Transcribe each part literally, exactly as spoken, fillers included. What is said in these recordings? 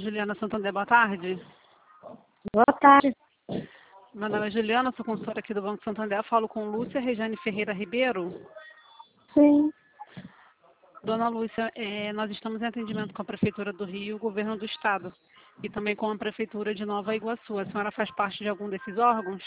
Juliana Santander, boa tarde. Boa tarde. Meu nome é Juliana, sou consultora aqui do Banco Santander. Eu falo com Lúcia Rejane Ferreira Ribeiro. Sim. Dona Lúcia, é, nós estamos em atendimento com a Prefeitura do Rio e o Governo do Estado. E também com a Prefeitura de Nova Iguaçu. A senhora faz parte de algum desses órgãos?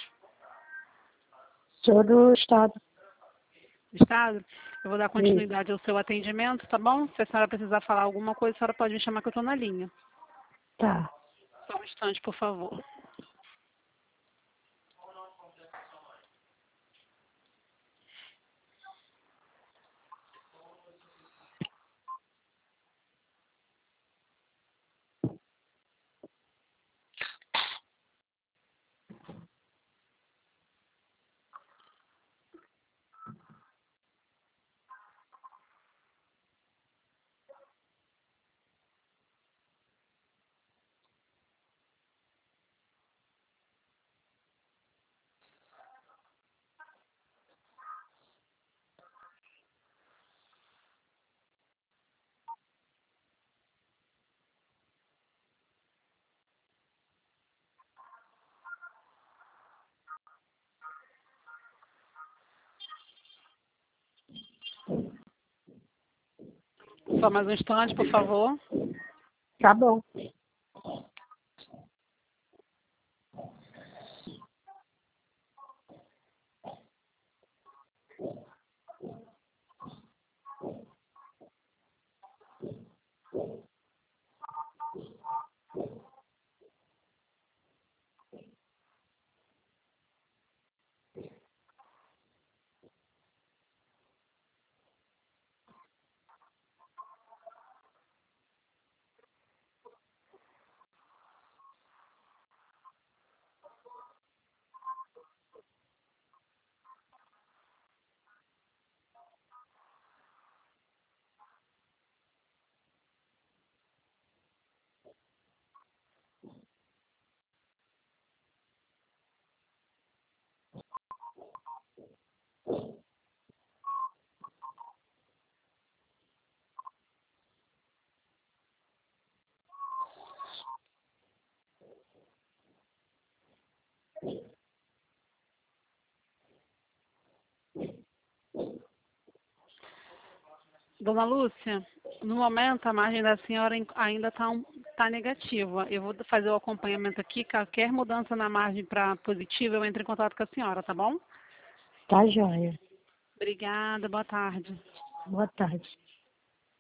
Sou do Estado. Estado? Eu vou dar continuidade ao seu atendimento, tá bom? Se a senhora precisar falar alguma coisa, a senhora pode me chamar que eu estou na linha. Tá. Só um instante, por favor. Só mais um instante, por favor. Tá bom. Dona Lúcia, no momento a margem da senhora ainda está um, tá negativa. Eu vou fazer o acompanhamento aqui. Qualquer mudança na margem para positiva, eu entro em contato com a senhora, tá bom? Tá joia. Obrigada, boa tarde. Boa tarde.